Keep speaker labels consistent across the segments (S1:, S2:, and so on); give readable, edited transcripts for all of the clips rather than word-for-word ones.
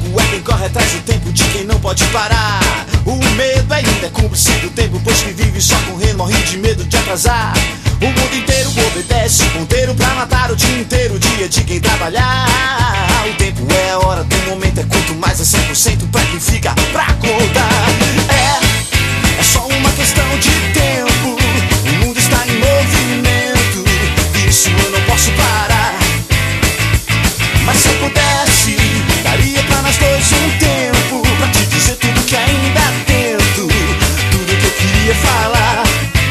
S1: tempo é quem corre atrás do tempo de quem não pode parar. O medo ainda é cúmplice do tempo, pois quem vive só correndo morre de medo de atrasar. O mundo inteiro obedece o ponteiro pra matar o dia inteiro, o dia de quem trabalhar. O tempo é a hora do momento, é quanto mais é 100% pra quem fica pra contar. É só uma questão de tempo, o mundo está em movimento, isso eu não posso parar. Mas se eu pudesse, daria pra nós dois um tempo pra te dizer tudo que ainda tento, tudo que eu queria falar.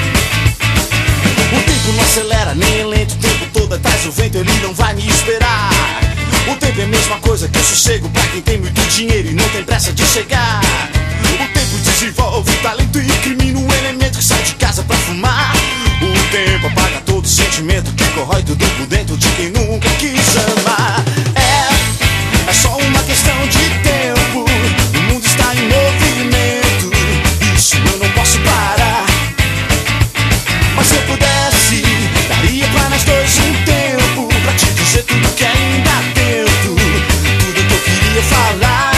S1: O tempo não acelera nem é lento, o tempo todo atrás do vento, ele não vai me esperar. O tempo é a mesma coisa que o sossego pra quem tem muito dinheiro e não tem pressa de chegar. O tempo desenvolve talento e incrimina o elemento que sai de casa pra fumar. O tempo apaga todo sentimento que corrói tudo por dentro de quem nunca quis amar. É só uma questão de tempo, o mundo está em movimento, isso eu não posso parar. Mas se eu pudesse, daria pra nós dois um tempo pra te dizer tudo que ainda tento, tudo que eu queria falar.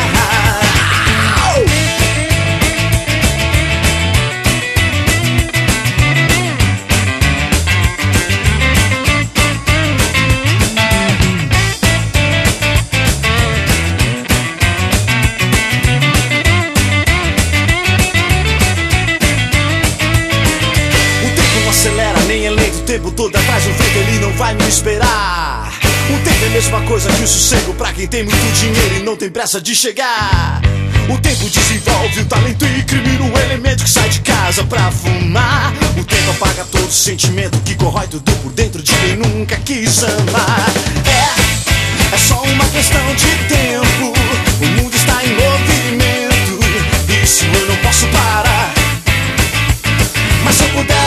S1: O tempo todo atrás do vento, ele não vai me esperar. O tempo é a mesma coisa que o sossego pra quem tem muito dinheiro e não tem pressa de chegar. O tempo desenvolve o talento e incrimina o elemento que sai de casa pra fumar. O tempo apaga todo sentimento que corrói tudo por dentro de quem nunca quis amar. É só uma questão de tempo, o mundo está em movimento, isso eu não posso parar. Mas se eu puder,